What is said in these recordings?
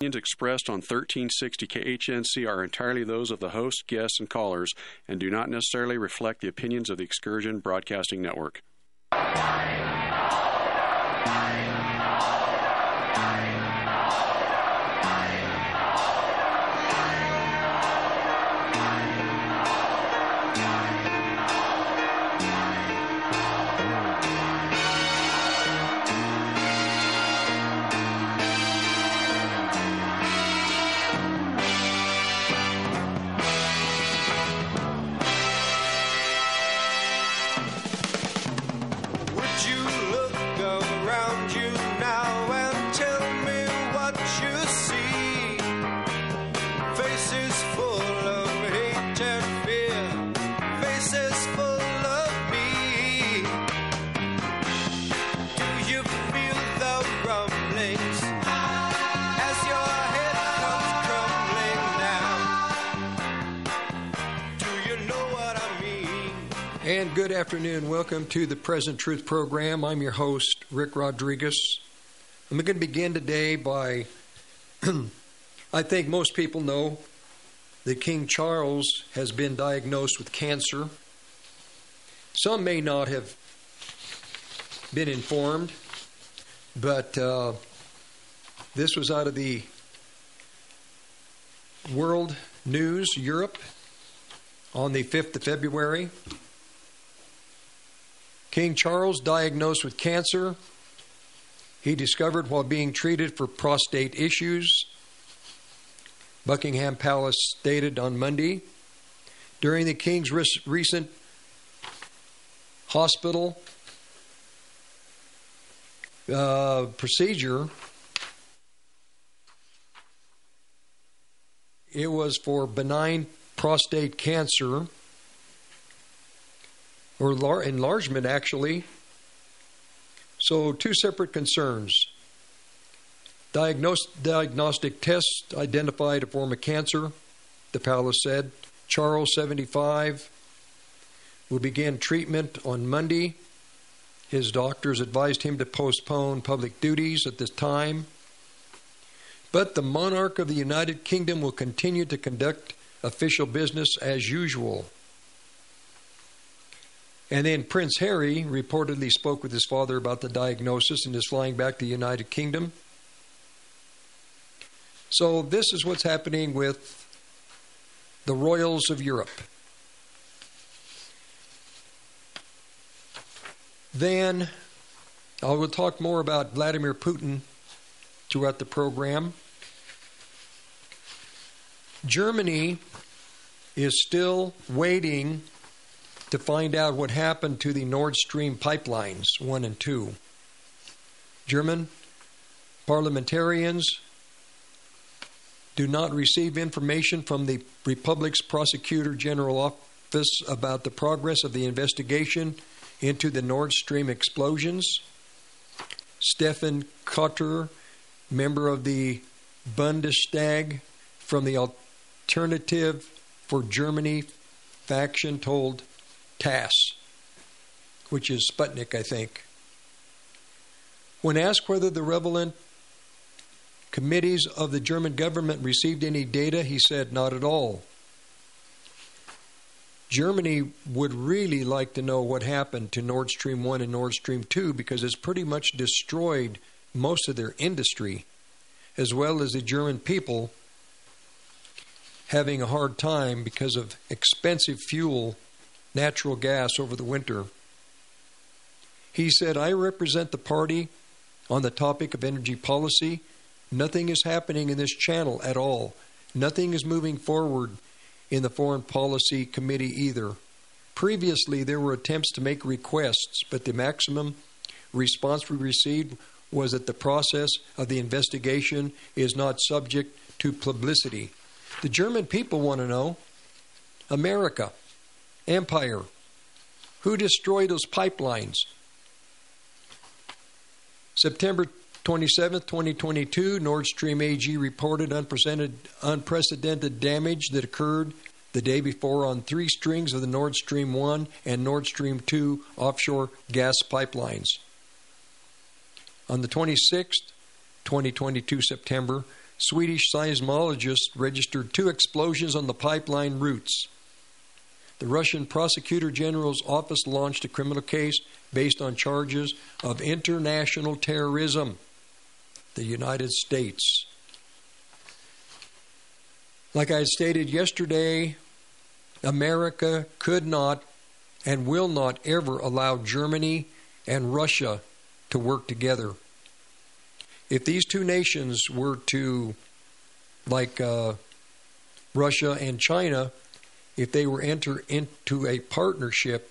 expressed on 1360 KHNC are entirely those of the host, guests, and callers, and do not necessarily reflect the opinions of the Excursion Broadcasting Network. And good afternoon. Welcome to the Present Truth program. I'm your host, Rick Rodriguez. I'm going to begin today by, I think most people know that King Charles has been diagnosed with cancer. Some may not have been informed, but this was out of the World News Europe on the 5th of February. King Charles diagnosed with cancer. He discovered while being treated for prostate issues. Buckingham Palace stated on Monday. During the King's recent hospital procedure, it was for benign prostate cancer, or enlargement, actually. So, two separate concerns. Diagnostic tests identified a form of cancer, the palace said. Charles, 75, will begin treatment on Monday. His doctors advised him to postpone public duties at this time. But the monarch of the United Kingdom will continue to conduct official business as usual. And then Prince Harry reportedly spoke with his father about the diagnosis and is flying back to the United Kingdom. So this is what's happening with the royals of Europe. Then I will talk more about Vladimir Putin throughout the program. Germany is still waiting to find out what happened to the Nord Stream pipelines 1 and 2. German parliamentarians do not receive information from the Republic's Prosecutor General Office about the progress of the investigation into the Nord Stream explosions. Stefan Kotter, member of the Bundestag from the Alternative for Germany faction, told TASS, which is Sputnik, I think. When asked whether the relevant committees of the German government received any data, he said, not at all. Germany would really like to know what happened to Nord Stream 1 and Nord Stream 2 because it's pretty much destroyed most of their industry, as well as the German people having a hard time because of expensive fuel, natural gas over the winter. He said, I represent the party on the topic of energy policy. Nothing is happening in this channel at all. Nothing is moving forward in the Foreign Policy Committee either. Previously, there were attempts to make requests, but the maximum response we received was that the process of the investigation is not subject to publicity. The German people want to know, America, Empire, who destroyed those pipelines? September 27, 2022, Nord Stream AG reported unprecedented damage that occurred the day before on 3 strings of the Nord Stream 1 and Nord Stream 2 offshore gas pipelines. On the 26th, 2022 September, Swedish seismologists registered 2 explosions on the pipeline routes. The Russian Prosecutor General's office launched a criminal case based on charges of international terrorism. The United States. Like I had stated yesterday, America could not and will not ever allow Germany and Russia to work together. If these 2 nations were to, like Russia and China, if they were enter into a partnership,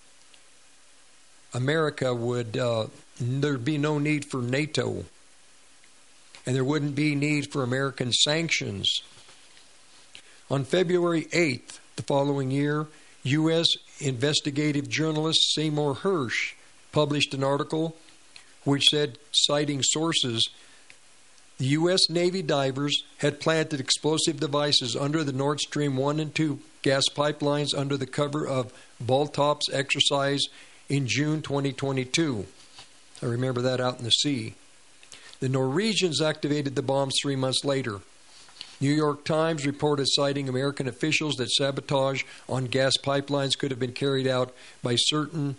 America would, there'd be no need for NATO. And there wouldn't be need for American sanctions. On February 8th, the following year, U.S. investigative journalist Seymour Hersh published an article which said, citing sources, the U.S. Navy divers had planted explosive devices under the Nord Stream 1 and 2 gas pipelines under the cover of Baltops exercise in June 2022. I remember that out in the sea. The Norwegians activated the bombs 3 months later. New York Times reported citing American officials that sabotage on gas pipelines could have been carried out by certain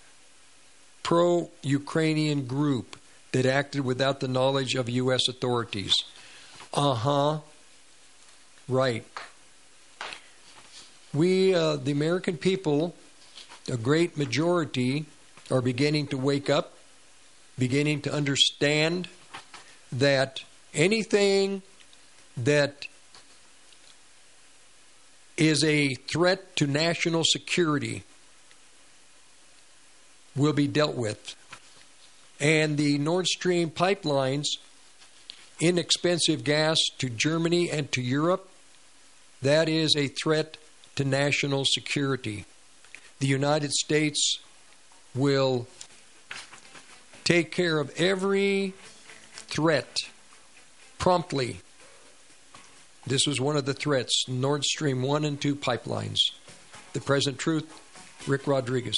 pro-Ukrainian group that acted without the knowledge of U.S. authorities. Right. We, the American people, a great majority, are beginning to wake up, beginning to understand that anything that is a threat to national security will be dealt with. And the Nord Stream pipelines, inexpensive gas to Germany and to Europe, that is a threat to national security. The United States will take care of every threat promptly. This was one of the threats, Nord Stream 1 and 2 pipelines. The Present Truth, Rick Rodriguez.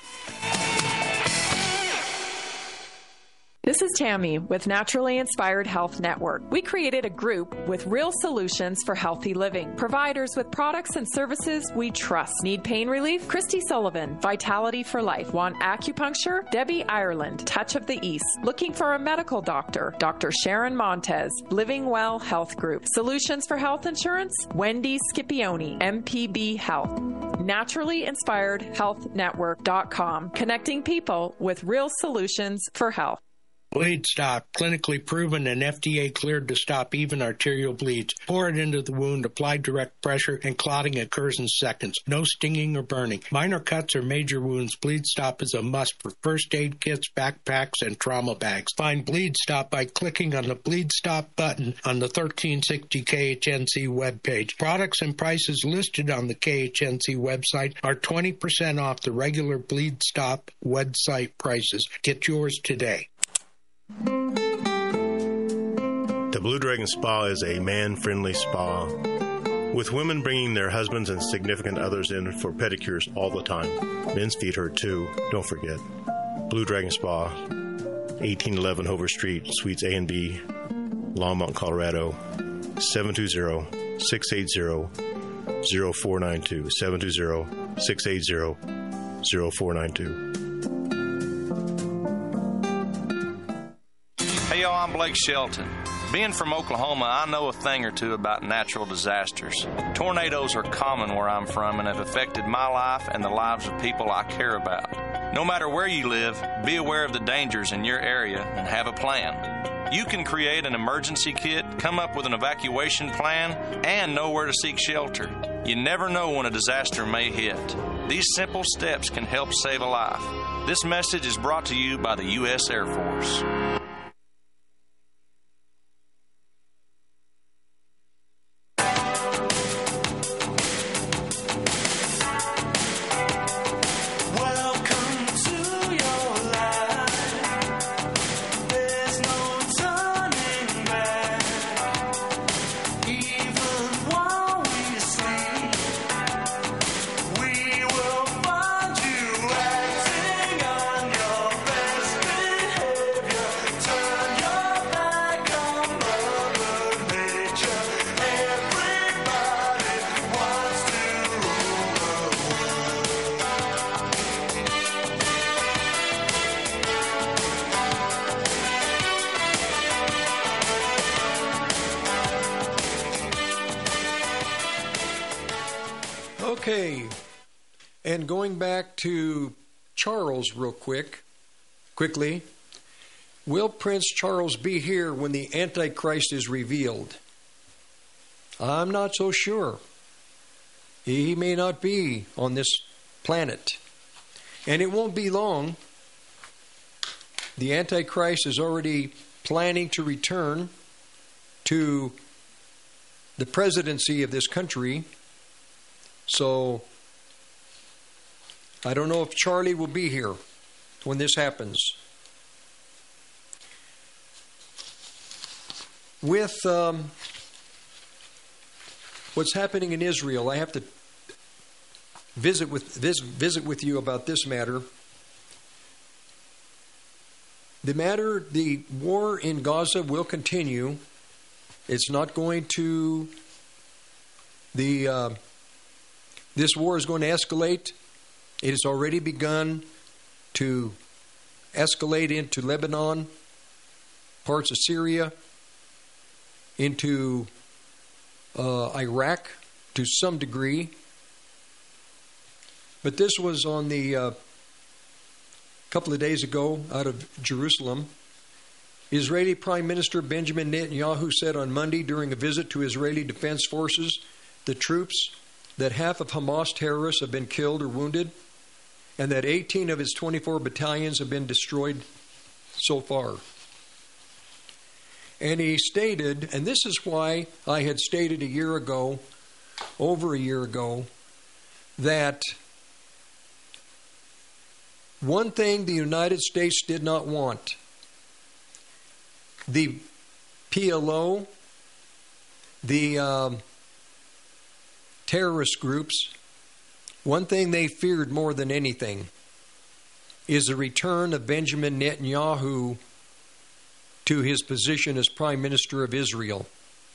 This is Tammy with Naturally Inspired Health Network. We created a group with real solutions for healthy living. Providers with products and services we trust. Need pain relief? Christy Sullivan, Vitality for Life. Want acupuncture? Debbie Ireland, Touch of the East. Looking for a medical doctor? Dr. Sharon Montez, Living Well Health Group. Solutions for health insurance? Wendy Scipione, MPB Health. NaturallyInspiredHealthNetwork.com. Connecting people with real solutions for health. Bleed Stop, clinically proven and FDA cleared to stop even arterial bleeds. Pour it into the wound, apply direct pressure, and clotting occurs in seconds. No stinging or burning. Minor cuts or major wounds, Bleed Stop is a must for first aid kits, backpacks, and trauma bags. Find Bleed Stop by clicking on the Bleed Stop button on the 1360 KHNC webpage. Products and prices listed on the KHNC website are 20% off the regular Bleed Stop website prices. Get yours today. The Blue Dragon Spa is a man-friendly spa, with women bringing their husbands and significant others in for pedicures all the time. Men's feet hurt too, don't forget. Blue Dragon Spa, 1811 Hover Street, Suites A and B, Longmont, Colorado, 720-680-0492, 720-680-0492. Hey, y'all, I'm Blake Shelton. Being from Oklahoma, I know a thing or two about natural disasters. Tornadoes are common where I'm from and have affected my life and the lives of people I care about. No matter where you live, be aware of the dangers in your area and have a plan. You can create an emergency kit, come up with an evacuation plan, and know where to seek shelter. You never know when a disaster may hit. These simple steps can help save a life. This message is brought to you by the U.S. Air Force. Okay, and going back to Charles real quickly, will Prince Charles be here when the Antichrist is revealed? I'm not so sure. He may not be on this planet. And it won't be long. The Antichrist is already planning to return to the presidency of this country. So, I don't know if Charlie will be here when this happens. With what's happening in Israel, I have to visit with you about this matter. The war in Gaza will continue. It's not going to. This war is going to escalate. It has already begun to escalate into Lebanon, parts of Syria, into Iraq to some degree. But this was on the couple of days ago out of Jerusalem. Israeli Prime Minister Benjamin Netanyahu said on Monday during a visit to Israeli Defense Forces, the troops, that half of Hamas terrorists have been killed or wounded, and that 18 of its 24 battalions have been destroyed so far. And he stated, and this is why I had stated over a year ago, that one thing the United States did not want, the PLO, the terrorist groups, one thing they feared more than anything is the return of Benjamin Netanyahu to his position as Prime Minister of Israel.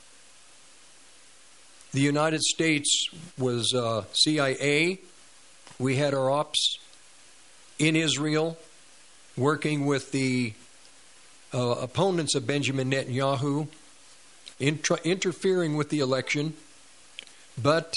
The United States was CIA. We had our ops in Israel working with the opponents of Benjamin Netanyahu, interfering with the election. But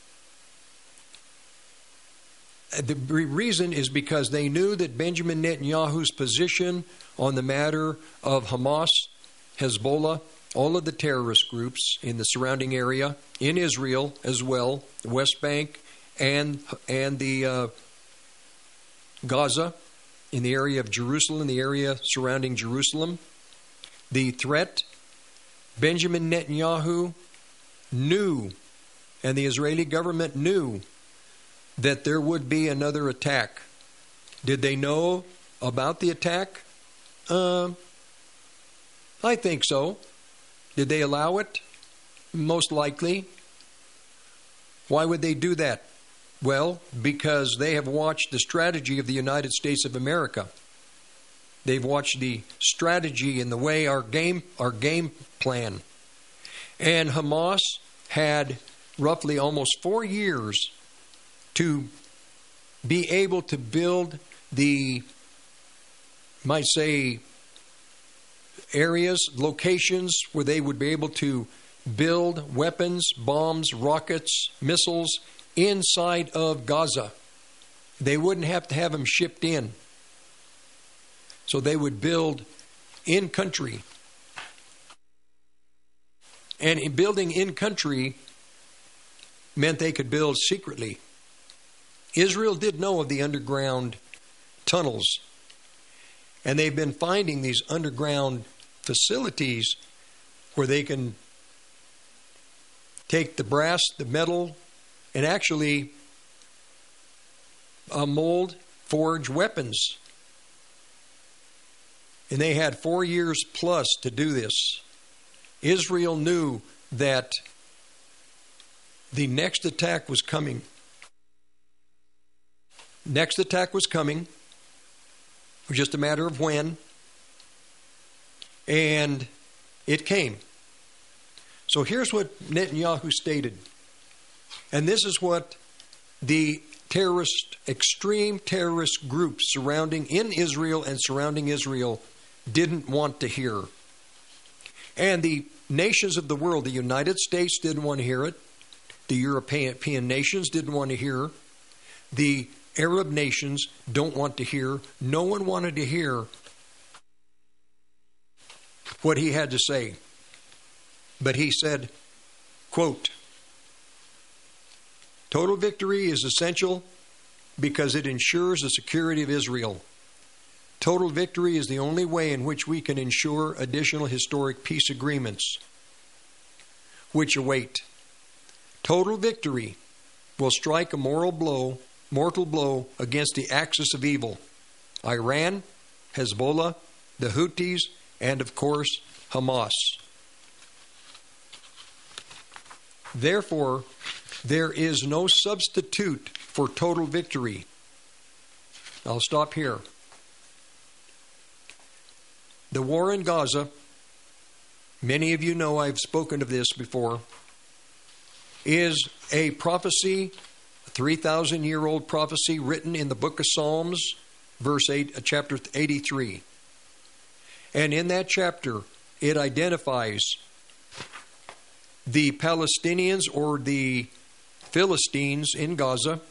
the reason is because they knew that Benjamin Netanyahu's position on the matter of Hamas, Hezbollah, all of the terrorist groups in the surrounding area, in Israel as well, the West Bank and the Gaza, in the area of Jerusalem, the area surrounding Jerusalem, the threat, Benjamin Netanyahu knew, and the Israeli government knew, that there would be another attack. Did they know about the attack? I think so. Did they allow it? Most likely. Why would they do that? Well, because they have watched the strategy of the United States of America. They've watched the strategy and the way our game plan. And Hamas had roughly almost 4 years to be able to build the, might say, areas, locations where they would be able to build weapons, bombs, rockets, missiles inside of Gaza. They wouldn't have to have them shipped in. So they would build in country. And in building in country meant they could build secretly. Israel did know of the underground tunnels. And they've been finding these underground facilities where they can take the brass, the metal, and actually mold, forge weapons. And they had 4 years plus to do this. Israel knew that the next attack was coming. Next attack was coming. It was just a matter of when. And it came. So here's what Netanyahu stated. And this is what the extreme terrorist groups surrounding in Israel and surrounding Israel didn't want to hear. And the nations of the world, the United States didn't want to hear it. The European nations didn't want to hear. The Arab nations don't want to hear. No one wanted to hear what he had to say. But he said, quote, "Total victory is essential because it ensures the security of Israel. Total victory is the only way in which we can ensure additional historic peace agreements which await. Total victory will strike a mortal blow against the axis of evil: Iran, Hezbollah, the Houthis, and of course, Hamas. Therefore, there is no substitute for total victory." I'll stop here. The war in Gaza, many of you know I've spoken of this before, is a prophecy, a 3,000-year-old prophecy written in the book of Psalms, chapter 83. And in that chapter, it identifies the Palestinians or the Philistines in Gaza,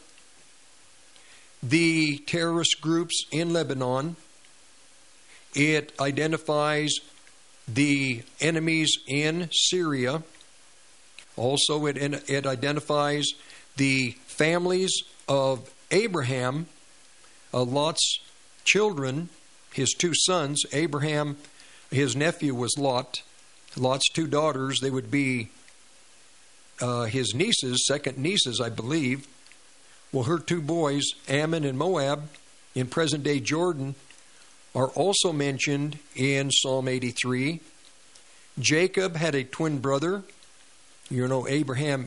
the terrorist groups in Lebanon. It identifies the enemies in Syria. Also, it identifies the families of Abraham, Lot's children, his two sons. Abraham, his nephew was Lot. Lot's two daughters, they would be his nieces, second nieces, I believe. Well, her two boys, Ammon and Moab, in present-day Jordan, are also mentioned in Psalm 83. Jacob had a twin brother. You know, Abraham,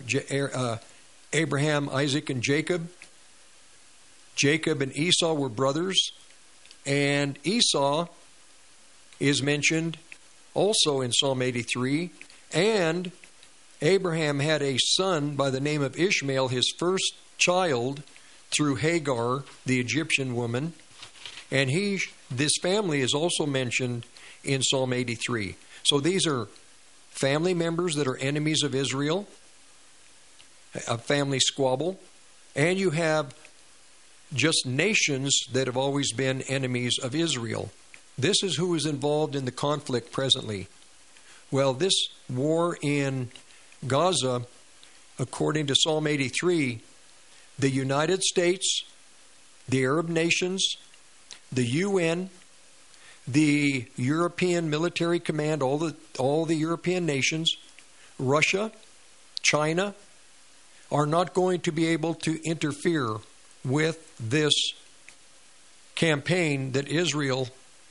Isaac, and Jacob. Jacob and Esau were brothers. And Esau is mentioned also in Psalm 83. And Abraham had a son by the name of Ishmael, his first child, through Hagar, the Egyptian woman. And this family is also mentioned in Psalm 83. So these are family members that are enemies of Israel, a family squabble. And you have just nations that have always been enemies of Israel. This is who is involved in the conflict presently. Well, this war in Gaza, according to Psalm 83, the United States, the Arab nations, the UN, the European Military Command, all the European nations, Russia, China, are not going to be able to interfere with this campaign that Israel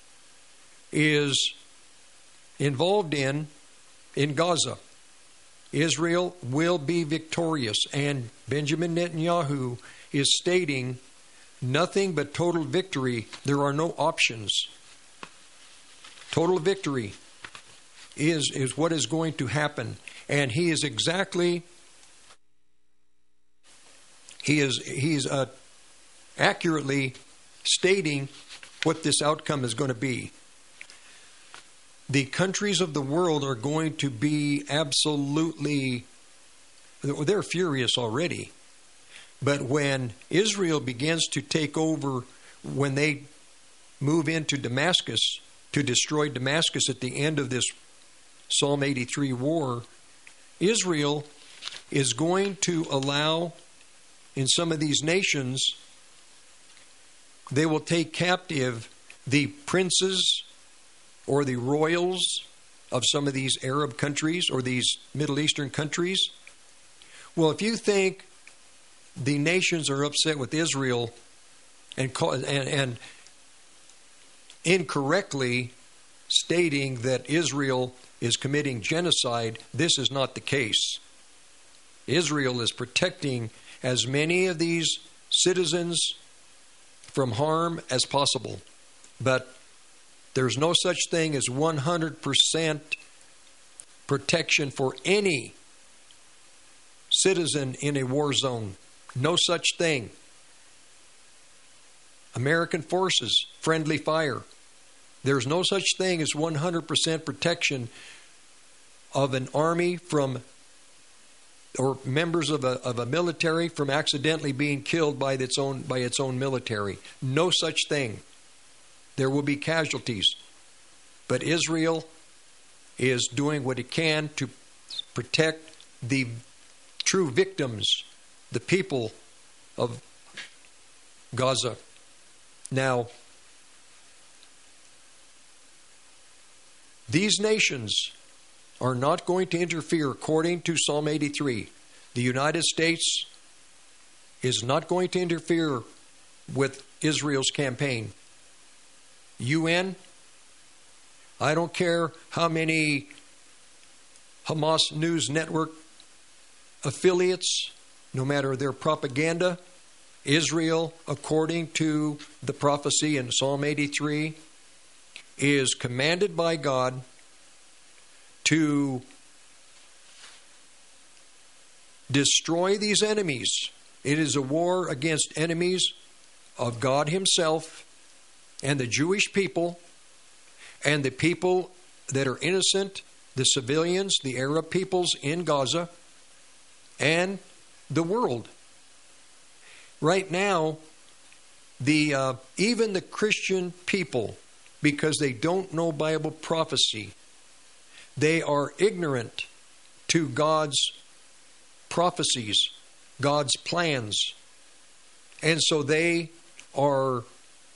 is involved in Gaza. Israel will be victorious, and Benjamin Netanyahu is stating nothing but total victory. There are no options. Total victory is what is going to happen. And he is accurately stating what this outcome is going to be. The countries of the world are going to be absolutely, they're furious already. But when Israel begins to take over, when they move into Damascus, to destroy Damascus at the end of this Psalm 83 war, Israel is going to allow, in some of these nations, they will take captive the princes or the royals of some of these Arab countries or these Middle Eastern countries. Well, if you think the nations are upset with Israel and incorrectly stating that Israel is committing genocide, this is not the case. Israel is protecting as many of these citizens from harm as possible. But there's no such thing as 100% protection for any citizen in a war zone. No such thing. American forces, friendly fire. There's no such thing as 100% protection of an army from or members of a military from accidentally being killed by its own military. No such thing. There will be casualties. But Israel is doing what it can to protect the true victims, the people of Gaza. Now, these nations are not going to interfere according to Psalm 83. The United States is not going to interfere with Israel's campaign. UN, I don't care how many Hamas News Network affiliates, no matter their propaganda, Israel, according to the prophecy in Psalm 83, is commanded by God to destroy these enemies. It is a war against enemies of God Himself and the Jewish people and the people that are innocent, the civilians, the Arab peoples in Gaza, and the world. Right now, even the Christian people, because they don't know Bible prophecy, they are ignorant to God's prophecies, God's plans. And so they are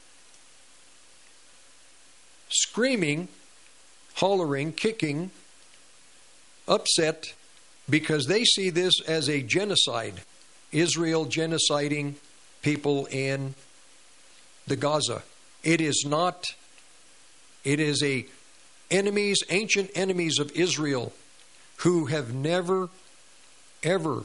screaming, hollering, kicking, upset, because they see this as a genocide. Israel genociding people in the Gaza. It is not. It is ancient enemies of Israel who have never, ever,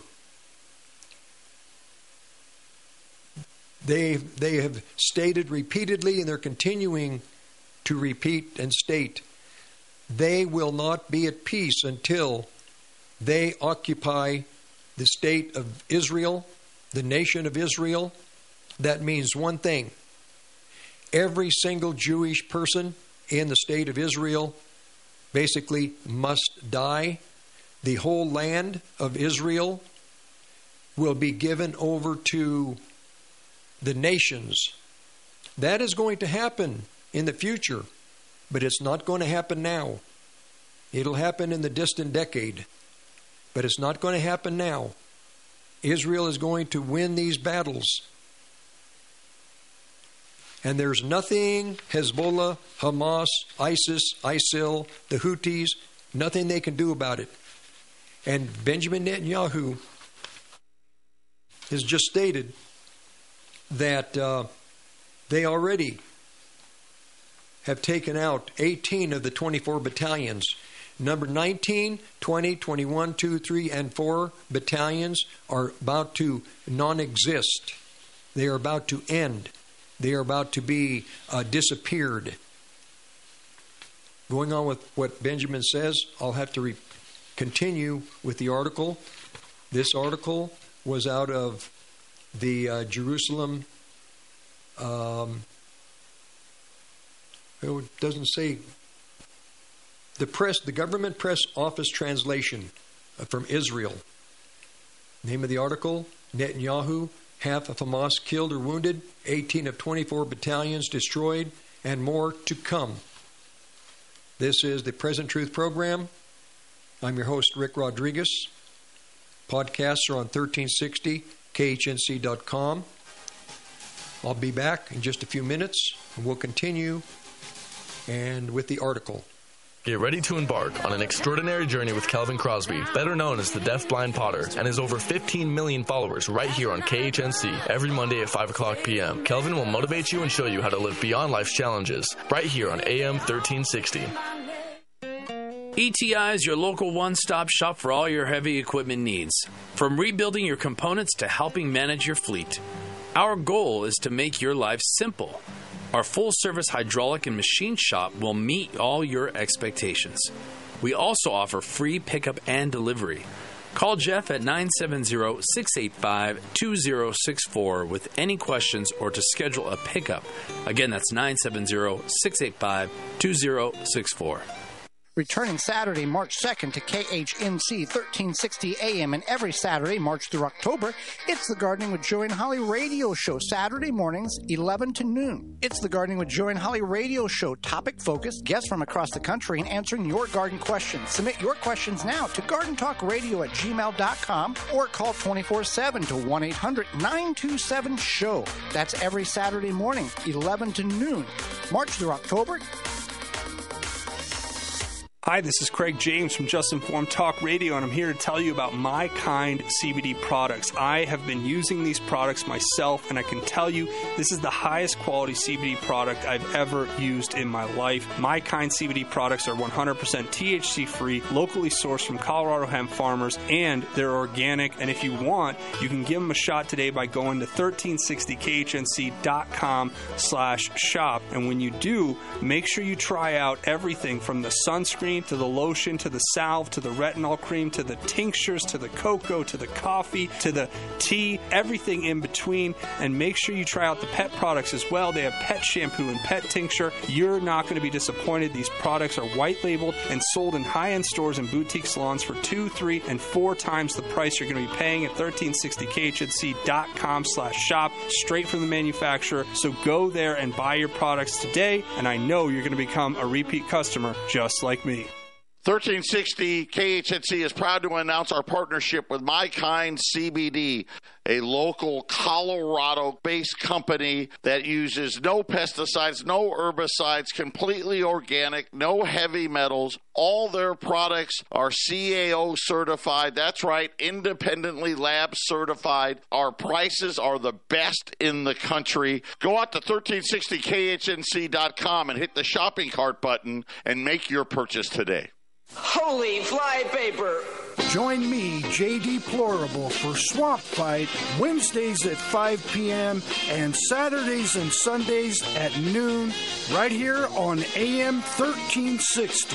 they have stated repeatedly, and they're continuing to repeat and state, they will not be at peace until they occupy the state of Israel, the nation of Israel. That means one thing. Every single Jewish person in the state of Israel basically must die. The whole land of Israel will be given over to the nations. That is going to happen in the future, but it's not going to happen now. It'll happen in the distant decade, but it's not going to happen now. Israel is going to win these battles. And there's nothing Hezbollah, Hamas, ISIS, ISIL, the Houthis, nothing they can do about it. And Benjamin Netanyahu has just stated that they already have taken out 18 of the 24 battalions. Number 19, 20, 21, 2, 3, and 4 battalions are about to non-exist. They are about to end. They are about to be disappeared. Going on with what Benjamin says, I'll have to continue with the article. This article was out of the Jerusalem. It doesn't say the press, the government press office translation from Israel. Name of the article: Netanyahu, half of Hamas killed or wounded, 18 of 24 battalions destroyed, and more to come. This is the Present Truth Program. I'm your host, Rick Rodriguez. Podcasts are on 1360khnc.com. I'll be back in just a few minutes, and we'll continue with the article. Get ready to embark on an extraordinary journey with Calvin Crosby, better known as the Deaf Blind Potter, and his over 15 million followers right here on KHNC every Monday at 5 o'clock p.m. Calvin will motivate you and show you how to live beyond life's challenges right here on AM 1360. ETI is your local one-stop shop for all your heavy equipment needs, from rebuilding your components to helping manage your fleet. Our goal is to make your life simple. Our full-service hydraulic and machine shop will meet all your expectations. We also offer free pickup and delivery. Call Jeff at 970-685-2064 with any questions or to schedule a pickup. Again, that's 970-685-2064. Returning Saturday, March 2nd to KHNC 1360 AM, and every Saturday, March through October, it's the Gardening with Joy and Holly radio show, Saturday mornings, 11 to noon. It's the Gardening with Joy and Holly radio show, topic-focused, guests from across the country, and answering your garden questions. Submit your questions now to gardentalkradio@gmail.com or call 24/7 to 1-800-927-SHOW. That's every Saturday morning, 11 to noon. March through October. Hi, this is Craig James from Just Informed Talk Radio, and I'm here to tell you about My Kind CBD products. I have been using these products myself, and I can tell you this is the highest quality CBD product I've ever used in my life. My Kind CBD products are 100% THC-free, locally sourced from Colorado hemp farmers, and they're organic. And if you want, you can give them a shot today by going to 1360khnc.com/shop. And when you do, make sure you try out everything from the sunscreen to the lotion, to the salve, to the retinol cream, to the tinctures, to the cocoa, to the coffee, to the tea, everything in between. And make sure you try out the pet products as well. They have pet shampoo and pet tincture. You're not going to be disappointed. These products are white labeled and sold in high-end stores and boutique salons for 2, 3, and 4 times the price you're going to be paying at 1360khnc.com/shop, straight from the manufacturer. So go there and buy your products today, and I know you're going to become a repeat customer just like me. 1360 KHNC is proud to announce our partnership with My Kind CBD, a local Colorado-based company that uses no pesticides, no herbicides, completely organic, no heavy metals. All their products are CAO certified. That's right, independently lab certified. Our prices are the best in the country. Go out to 1360khnc.com and hit the shopping cart button and make your purchase today. Holy flypaper! Join me, J.D. Plorable, for Swamp Fight Wednesdays at 5 p.m. and Saturdays and Sundays at noon, right here on AM 1360.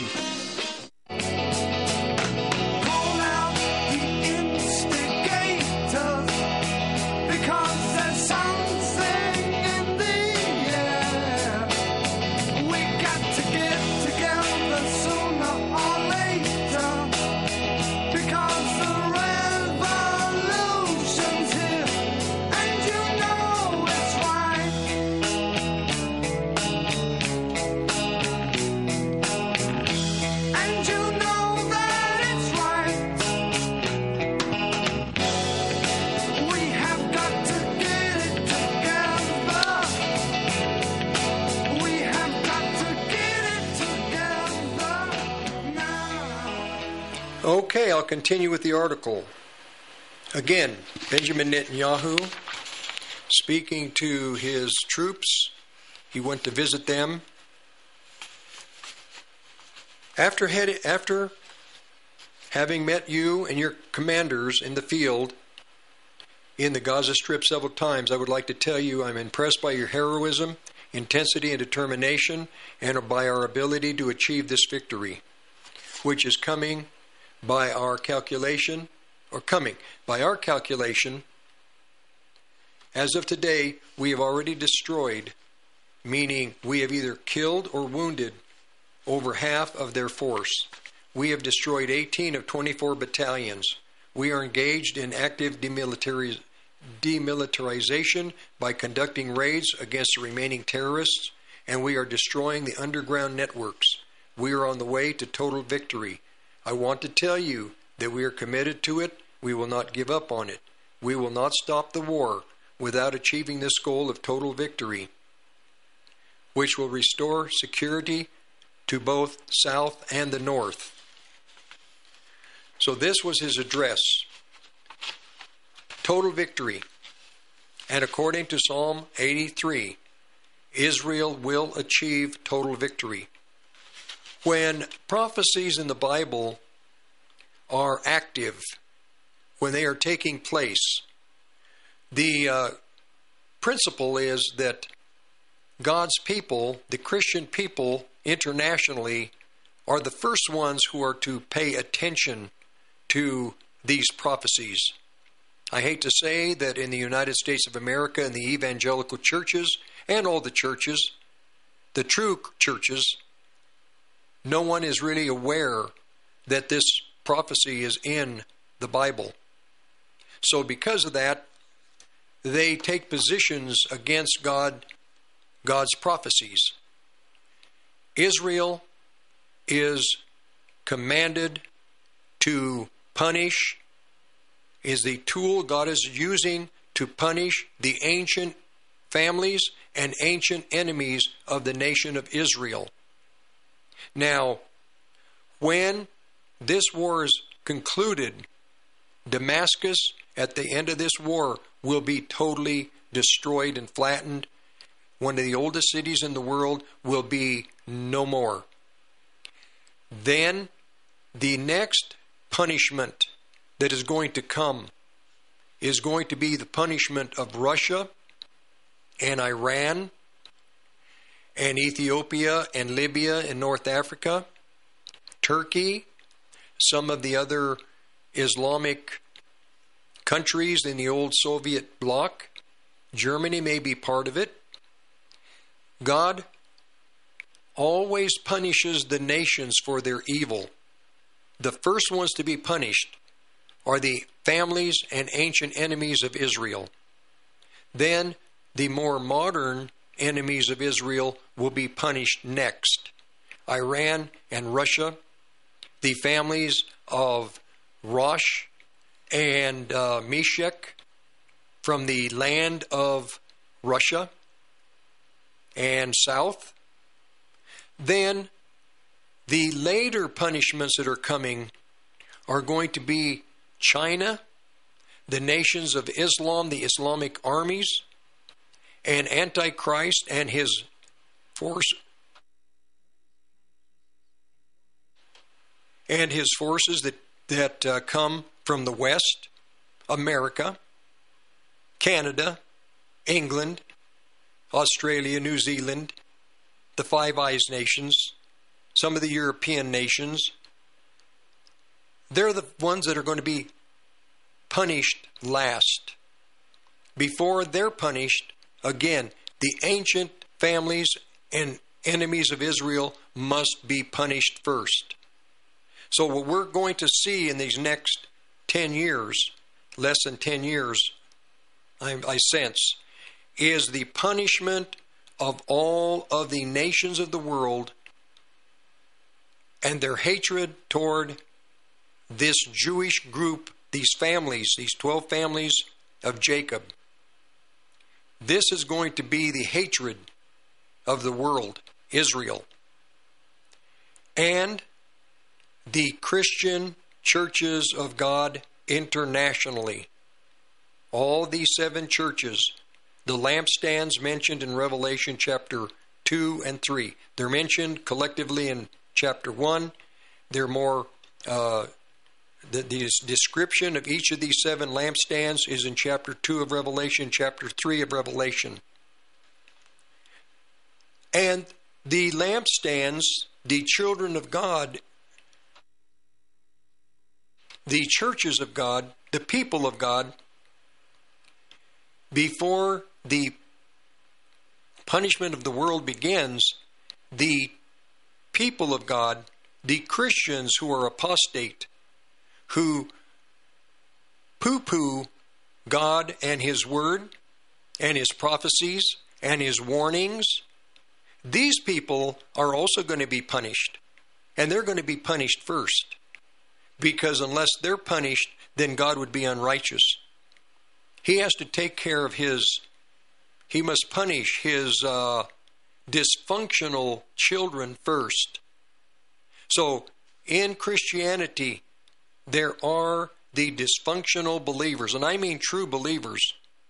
Okay, I'll continue with the article. Again, Benjamin Netanyahu, speaking to his troops, he went to visit them. After having met you and your commanders in the field in the Gaza Strip several times, I would like to tell you I'm impressed by your heroism, intensity, and determination, and by our ability to achieve this victory, which is coming by our calculation, as of today, we have already destroyed, meaning we have either killed or wounded over half of their force. We have destroyed 18 of 24 battalions. We are engaged in active demilitarization by conducting raids against the remaining terrorists, and we are destroying the underground networks. We are on the way to total victory. I want to tell you that we are committed to it. We will not give up on it. We will not stop the war without achieving this goal of total victory, which will restore security to both South and the North. So this was his address. Total victory. And according to Psalm 83, Israel will achieve total victory. When prophecies in the Bible are active, when they are taking place, the principle is that God's people, the Christian people internationally, are the first ones who are to pay attention to these prophecies. I hate to say that in the United States of America and the evangelical churches and all the churches, the true churches, no one is really aware that this prophecy is in the Bible. So because of that, they take positions against God's prophecies. Israel is commanded to punish, is the tool God is using to punish the ancient families and ancient enemies of the nation of Israel. Now, when this war is concluded, Damascus, at the end of this war, will be totally destroyed and flattened. One of the oldest cities in the world will be no more. Then, the next punishment that is going to come is going to be the punishment of Russia and Iran and Ethiopia and Libya in North Africa, Turkey, some of the other Islamic countries in the old Soviet bloc. Germany may be part of it. God always punishes the nations for their evil. The first ones to be punished are the families and ancient enemies of Israel. Then the more modern enemies of Israel will be punished next. Iran and Russia, the families of Rosh and Meshech from the land of Russia and south. Then the later punishments that are coming are going to be China, the nations of Islam, the Islamic armies, and Antichrist and his force and his forces that come from the West, America, Canada, England, Australia, New Zealand, the Five Eyes nations, some of the European nations. They're the ones that are going to be punished last. Before they're punished, again, the ancient families and enemies of Israel must be punished first. So what we're going to see in these next 10 years, less than 10 years, I sense, is the punishment of all of the nations of the world and their hatred toward this Jewish group, these families, these 12 families of Jacob. This is going to be the hatred of the world, Israel. And the Christian churches of God internationally. All these 7 churches, the lampstands mentioned in Revelation chapter 2 and 3. They're mentioned collectively in chapter 1. They're more, the description of each of these 7 lampstands is in chapter 2 of Revelation, chapter 3 of Revelation. And the lampstands, the children of God, the churches of God, the people of God, before the punishment of the world begins, the people of God, the Christians who are apostate, who poo-poo God and His Word and His prophecies and His warnings, these people are also going to be punished. And they're going to be punished first. Because unless they're punished, then God would be unrighteous. He has to take care of he must punish his dysfunctional children first. So, in Christianity, there are the dysfunctional believers, and I mean true believers.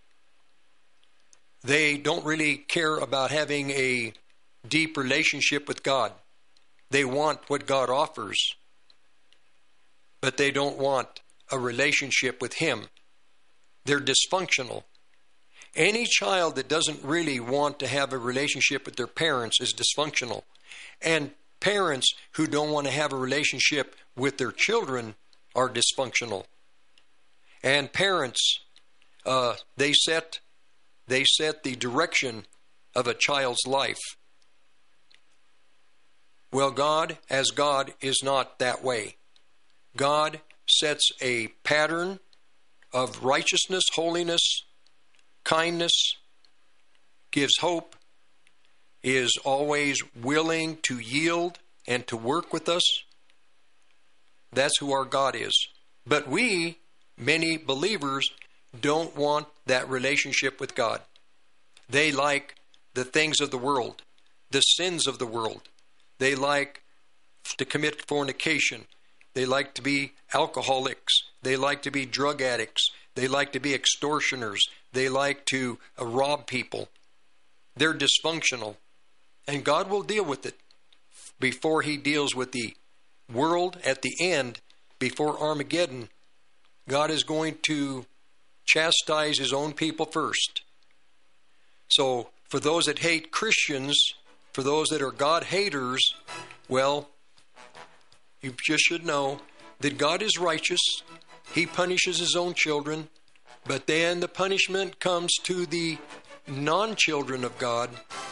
They don't really care about having a deep relationship with God. They want what God offers, but they don't want a relationship with Him. They're dysfunctional. Any child that doesn't really want to have a relationship with their parents is dysfunctional. And parents who don't want to have a relationship with their children are dysfunctional. And parents, they set the direction of a child's life. Well, God, as God, is not that way. God sets a pattern of righteousness, holiness, kindness, gives hope, is always willing to yield and to work with us. That's who our God is. But we, many believers, don't want that relationship with God. They like the things of the world, the sins of the world. They like to commit fornication. They like to be alcoholics. They like to be drug addicts. They like to be extortioners. They like to rob people. They're dysfunctional. And God will deal with it before He deals with the world at the end, before Armageddon. God is going to chastise His own people first. So, for those that hate Christians, for those that are God haters, well, you just should know that God is righteous. He punishes His own children. But then the punishment comes to the non-children of God.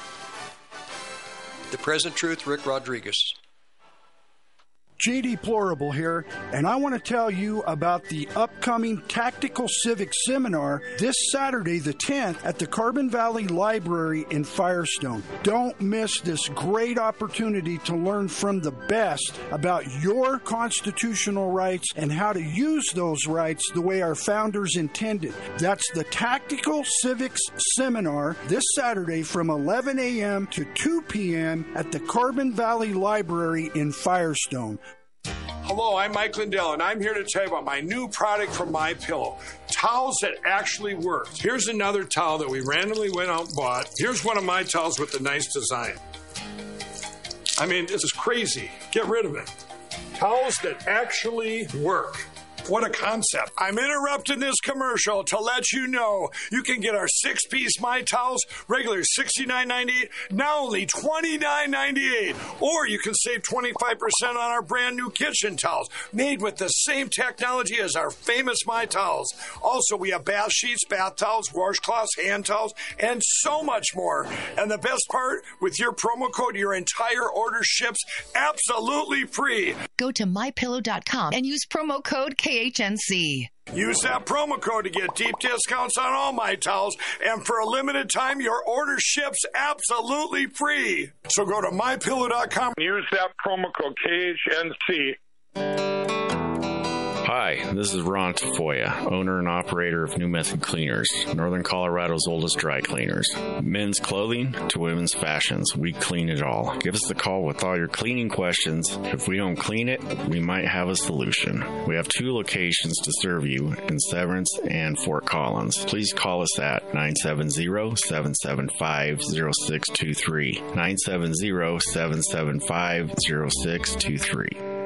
The Present Truth, Rick Rodriguez. J.D. Plorable here, and I want to tell you about the upcoming Tactical Civics Seminar this Saturday, the 10th, at the Carbon Valley Library in Firestone. Don't miss this great opportunity to learn from the best about your constitutional rights and how to use those rights the way our founders intended. That's the Tactical Civics Seminar this Saturday from 11 a.m. to 2 p.m. at the Carbon Valley Library in Firestone. Hello, I'm Mike Lindell, and I'm here to tell you about my new product from MyPillow. Towels that actually work. Here's another towel that we randomly went out and bought. Here's one of my towels with the nice design. I mean, this is crazy. Get rid of it. Towels that actually work. What a concept. I'm interrupting this commercial to let you know you can get our 6-piece My Towels, regular $69.98, now only $29.98. Or you can save 25% on our brand new kitchen towels, made with the same technology as our famous My Towels. Also, we have bath sheets, bath towels, washcloths, hand towels, and so much more. And the best part, with your promo code, your entire order ships absolutely free. Go to MyPillow.com and use promo code KHNC. Use that promo code to get deep discounts on all My Towels, and for a limited time, your order ships absolutely free. So go to MyPillow.com. Use that promo code KHNC. Hi, this is Ron Tafoya, owner and operator of New Method Cleaners, Northern Colorado's oldest dry cleaners. Men's clothing to women's fashions, we clean it all. Give us a call with all your cleaning questions. If we don't clean it, we might have a solution. We have 2 locations to serve you in Severance and Fort Collins. Please call us at 970-775-0623. 970-775-0623.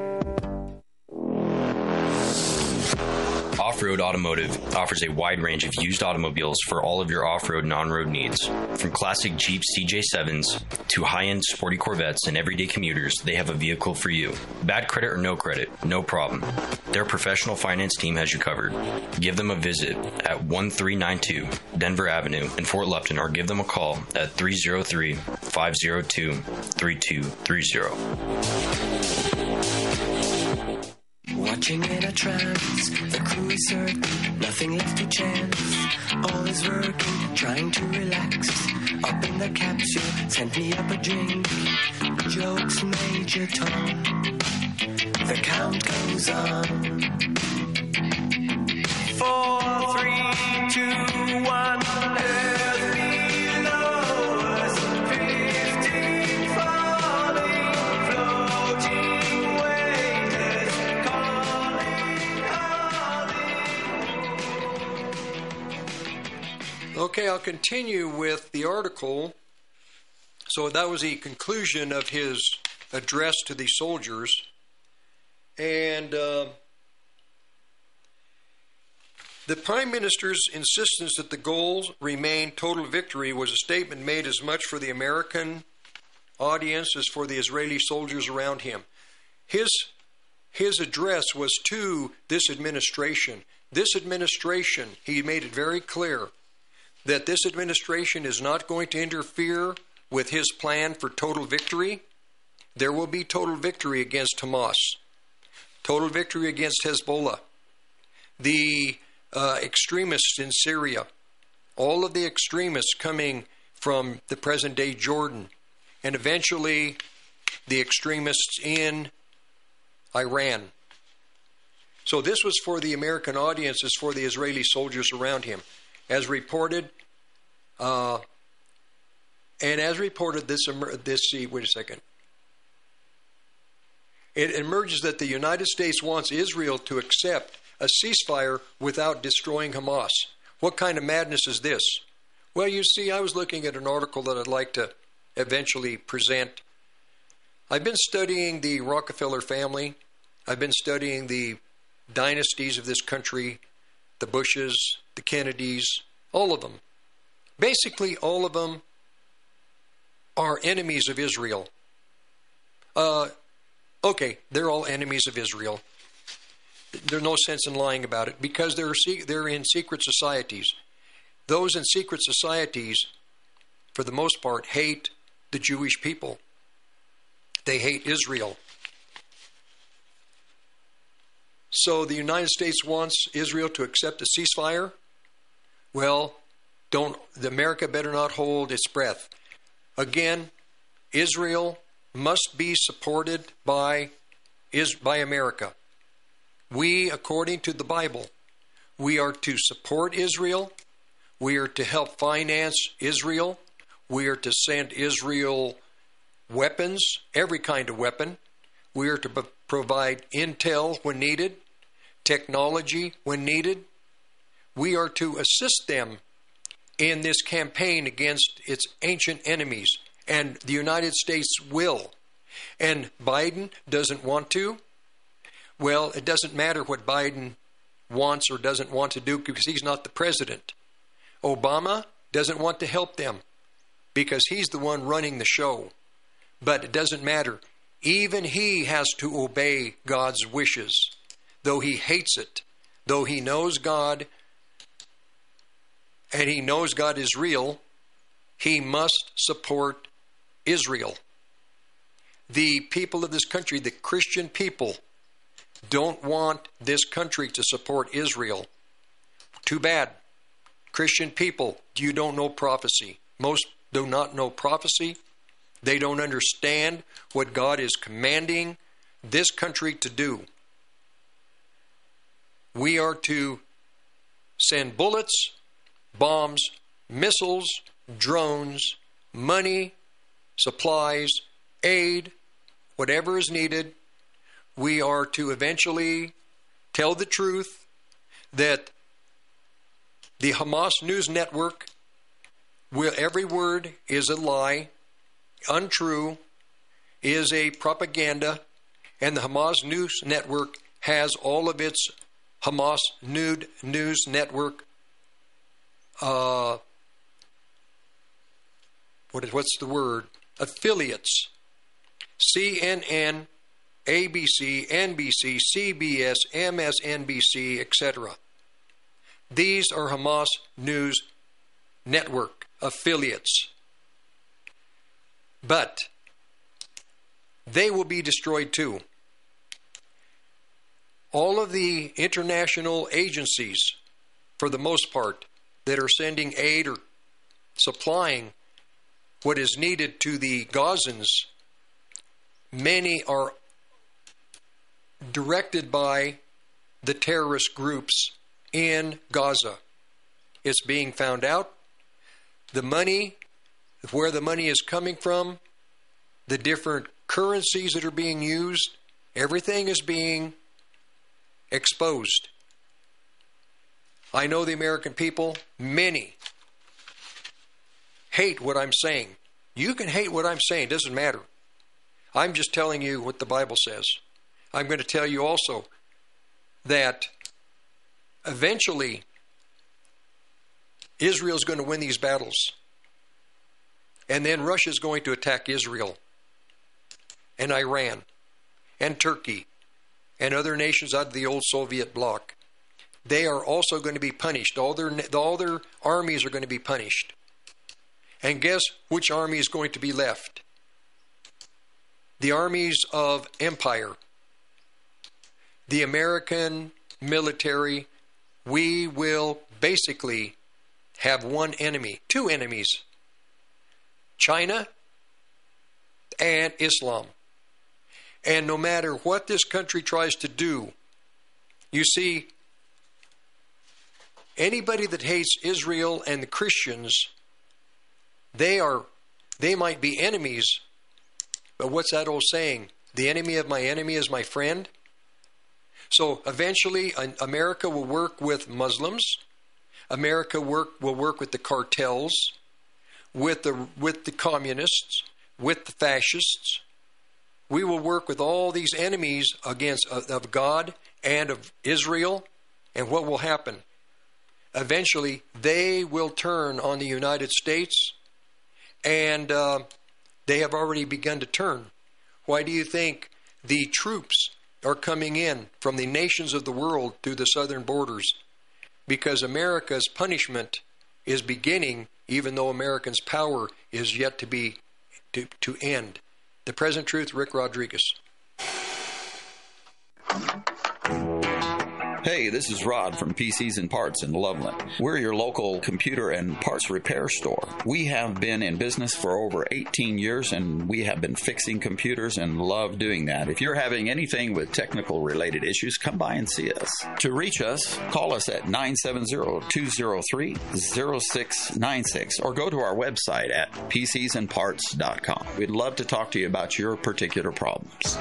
Off-Road Automotive offers a wide range of used automobiles for all of your off-road and on-road needs. From classic Jeep CJ7s to high-end sporty Corvettes and everyday commuters, they have a vehicle for you. Bad credit or no credit, no problem. Their professional finance team has you covered. Give them a visit at 1392 Denver Avenue in Fort Lupton, or give them a call at 303-502-3230. Watching in a trance, the crew is certain, nothing left to chance. All is working, trying to relax. Up in the capsule, sent me up a drink. Jokes, Major Tom. The count goes on. 4, 3, 2, 1. Okay, I'll continue with the article. So that was the conclusion of his address to the soldiers. And the Prime Minister's insistence that the goal remain total victory was a statement made as much for the American audience as for the Israeli soldiers around him. His address was to this administration. This administration, he made it very clear that this administration is not going to interfere with his plan for total victory. there will be total victory against Hamas, total victory against Hezbollah, the extremists in Syria, all of the extremists coming from the present-day Jordan, and eventually the extremists in Iran. So this was for the American audience, is for the Israeli soldiers around him. As reported, wait a second. It emerges that the United States wants Israel to accept a ceasefire without destroying Hamas. What kind of madness is this? Well, you see, I was looking at an article that I'd like to eventually present. I've been studying the Rockefeller family. I've been studying the dynasties of this country, the Bushes, the Kennedys, all of them. Basically, all of them are enemies of Israel. Okay, they're all enemies of Israel. There's no sense in lying about it because they're in secret societies. Those in secret societies, for the most part, hate the Jewish people. They hate Israel. So the United States wants Israel to accept a ceasefire? Well, America better not hold its breath. Again, Israel must be supported by America. We, according to the Bible, we are to support Israel. We are to help finance Israel. We are to send Israel weapons, every kind of weapon. We are to provide intel when needed, technology when needed. We are to assist them in this campaign against its ancient enemies, and the United States will. And Biden doesn't want to. Well, it doesn't matter what Biden wants or doesn't want to do because he's not the president. Obama doesn't want to help them because he's the one running the show. But it doesn't matter. Even he has to obey God's wishes, though he hates it, though he knows God and he knows God is real, he must support Israel. The people of this country, the Christian people, don't want this country to support Israel. Too bad. Christian people, you don't know prophecy. Most do not know prophecy. They don't understand what God is commanding this country to do. We are to send bullets, bombs, missiles, drones, money, supplies, aid, whatever is needed. We are to eventually tell the truth that the Hamas News Network, every word is a lie, untrue, is a propaganda, and the Hamas News Network has all of its Hamas News Network, affiliates, CNN, ABC, NBC, CBS, MSNBC, etc. These are Hamas News Network affiliates. But they will be destroyed too. All of the international agencies, for the most part, that are sending aid or supplying what is needed to the Gazans, many are directed by the terrorist groups in Gaza. It's being found out. The money, where the money is coming from, the different currencies that are being used, everything is being exposed. I know the American people, many, hate what I'm saying. You can hate what I'm saying, it doesn't matter. I'm just telling you what the Bible says. I'm going to tell you also that eventually Israel is going to win these battles. And then Russia is going to attack Israel and Iran and Turkey and other nations out of the old Soviet bloc. They are also going to be punished. All their armies are going to be punished. And guess which army is going to be left? the armies of empire, the American military, we will basically have one enemy, two enemies, China and Islam. And no matter what this country tries to do, you see, anybody that hates Israel and the Christians, they might be enemies, but what's that old saying? The enemy of my enemy is my friend. So eventually America will work with Muslims. America will work with the cartels, with the communists, with the fascists. We will work with all these enemies of God and of Israel. And what will happen? Eventually, they will turn on the United States, and they have already begun to turn. Why do you think the troops are coming in from the nations of the world through the southern borders? Because America's punishment is beginning, even though Americans' power is yet to end. The Present Truth, Rick Rodriguez. Hey, this is Rod from PCs and Parts in Loveland. We're your local computer and parts repair store. We have been in business for over 18 years, and we have been fixing computers and love doing that. If you're having anything with technical related issues, come by and see us. To reach us, call us at 970-203-0696 or go to our website at pcsandparts.com. We'd love to talk to you about your particular problems.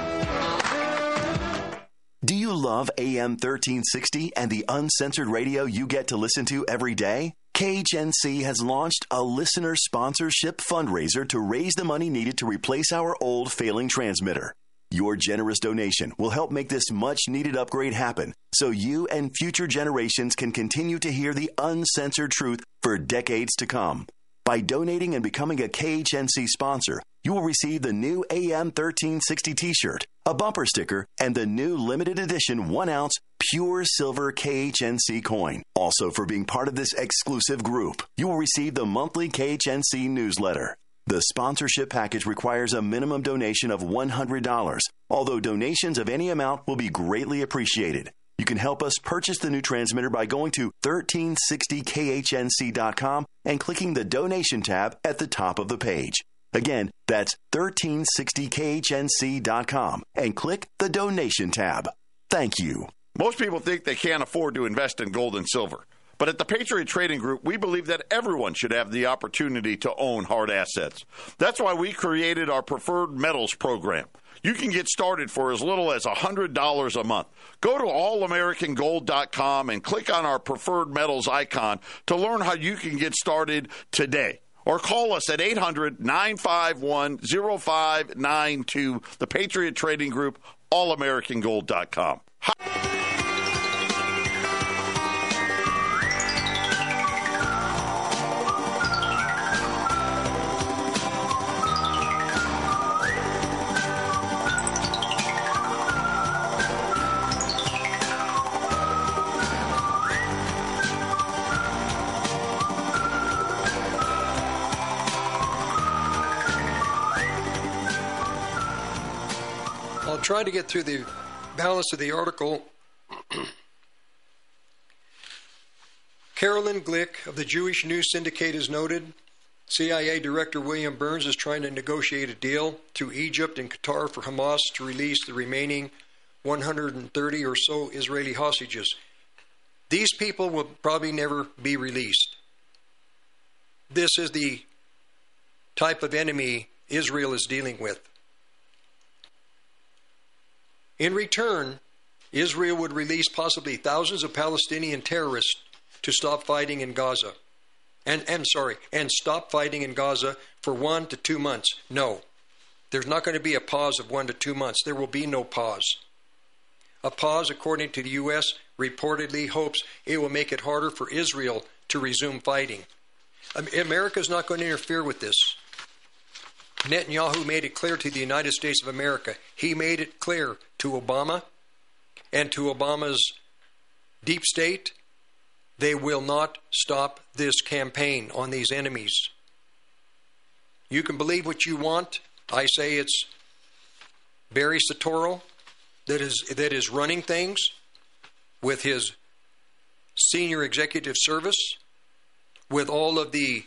Do you love AM 1360 and the uncensored radio you get to listen to every day? KHNC has launched a listener sponsorship fundraiser to raise the money needed to replace our old failing transmitter. Your generous donation will help make this much-needed upgrade happen so you and future generations can continue to hear the uncensored truth for decades to come. By donating and becoming a KHNC sponsor, you will receive the new AM 1360 t-shirt, a bumper sticker, and the new limited edition 1-ounce pure silver KHNC coin. Also, for being part of this exclusive group, you will receive the monthly KHNC newsletter. The sponsorship package requires a minimum donation of $100, although donations of any amount will be greatly appreciated. You can help us purchase the new transmitter by going to 1360khnc.com and clicking the donation tab at the top of the page. Again, that's 1360khnc.com and click the donation tab. Thank you. Most people think they can't afford to invest in gold and silver. But at the Patriot Trading Group, we believe that everyone should have the opportunity to own hard assets. That's why we created our Preferred Metals program. You can get started for as little as $100 a month. Go to allamericangold.com and click on our Preferred Metals icon to learn how you can get started today. Or call us at 800-951-0592, the Patriot Trading Group, allamericangold.com. Try to get through the balance of the article. Carolyn Glick of the Jewish News Syndicate has noted CIA Director William Burns is trying to negotiate a deal through Egypt and Qatar for Hamas to release the remaining 130 or so Israeli hostages. These people will probably never be released. This is the type of enemy Israel is dealing with. In return, Israel would release possibly thousands of Palestinian terrorists to stop fighting in Gaza. And stop fighting in Gaza for 1 to 2 months. No, there's not going to be a pause of 1 to 2 months. There will be no pause. A pause, according to the U.S., reportedly hopes it will make it harder for Israel to resume fighting. America's not going to interfere with this. Netanyahu made it clear to the United States of America. He made it clear to Obama and to Obama's deep state, they will not stop this campaign on these enemies. You can believe what you want. I say it's Barry Soetoro that is running things with his senior executive service, with all of the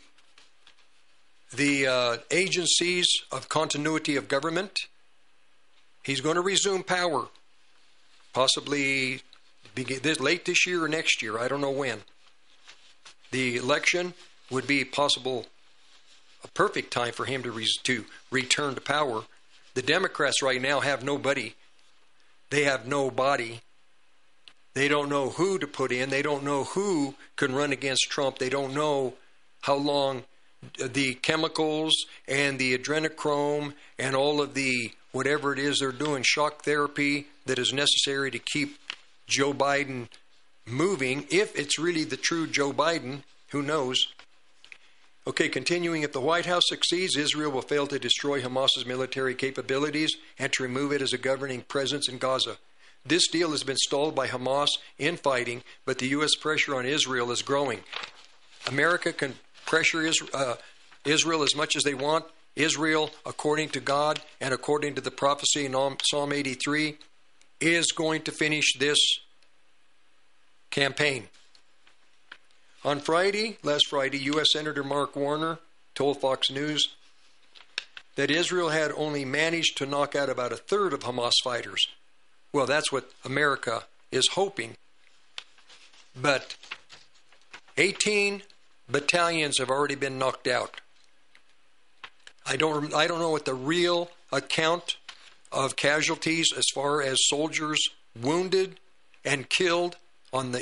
agencies of continuity of government. He's going to resume power, possibly late this year or next year. I don't know when. The election would be a perfect time for him to return to power. The Democrats right now have nobody. They have no body. They don't know who to put in. They don't know who can run against Trump. They don't know how long the chemicals and the adrenochrome and all of the whatever it is they're doing, shock therapy that is necessary to keep Joe Biden moving. If it's really the true Joe Biden, who knows? Okay, continuing, if the White House succeeds, Israel will fail to destroy Hamas's military capabilities and to remove it as a governing presence in Gaza. This deal has been stalled by Hamas infighting, but the U.S. pressure on Israel is growing. America can pressure Israel as much as they want. Israel, according to God and according to the prophecy in Psalm 83, is going to finish this campaign. On last Friday, U.S. Senator Mark Warner told Fox News that Israel had only managed to knock out about a third of Hamas fighters. Well, that's what America is hoping. But 18 battalions have already been knocked out. I don't know what the real account of casualties as far as soldiers wounded and killed with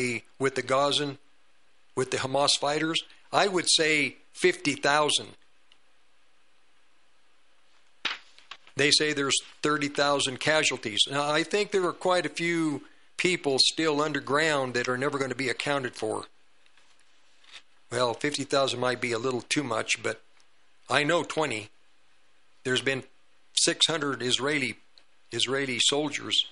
the Hamas fighters. I would say 50,000. They say there's 30,000 casualties. Now, I think there are quite a few people still underground that are never going to be accounted for. Well, 50,000 might be a little too much, but I know 20. There's been 600 Israeli soldiers.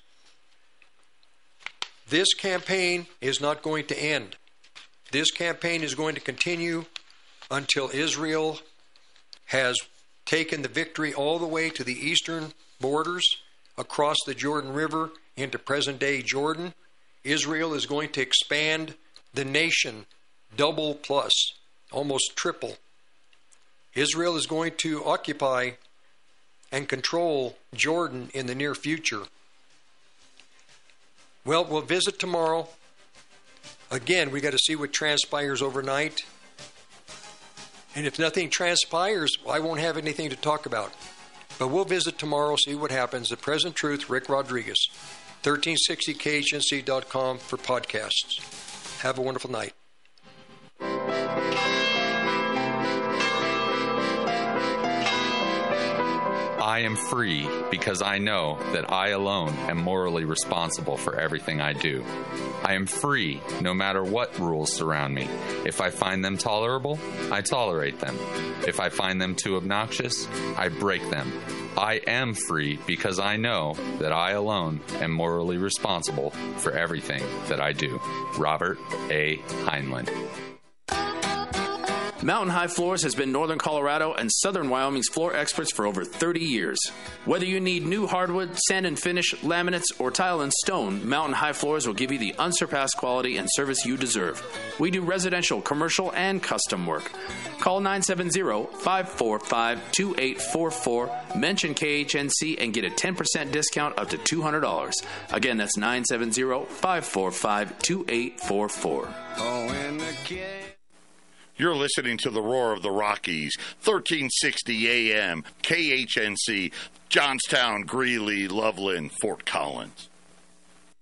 This campaign is not going to end. This campaign is going to continue until Israel has taken the victory all the way to the eastern borders, across the Jordan River into present-day Jordan. Israel is going to expand the nation double plus, almost triple. Israel is going to occupy and control Jordan in the near future. Well, we'll visit tomorrow. Again, we got to see what transpires overnight. And if nothing transpires, I won't have anything to talk about. But we'll visit tomorrow, see what happens. The Present Truth, Rick Rodriguez, 1360khnc.com for podcasts. Have a wonderful night. I am free because I know that I alone am morally responsible for everything I do. I am free no matter what rules surround me. If I find them tolerable, I tolerate them. If I find them too obnoxious, I break them. I am free because I know that I alone am morally responsible for everything that I do. Robert A. Heinlein. Mountain High Floors has been Northern Colorado and Southern Wyoming's floor experts for over 30 years. Whether you need new hardwood, sand and finish, laminates, or tile and stone, Mountain High Floors will give you the unsurpassed quality and service you deserve. We do residential, commercial, and custom work. Call 970-545-2844, mention KHNC, and get a 10% discount up to $200. Again, that's 970-545-2844. You're listening to the Roar of the Rockies, 1360 AM, KHNC, Johnstown, Greeley, Loveland, Fort Collins.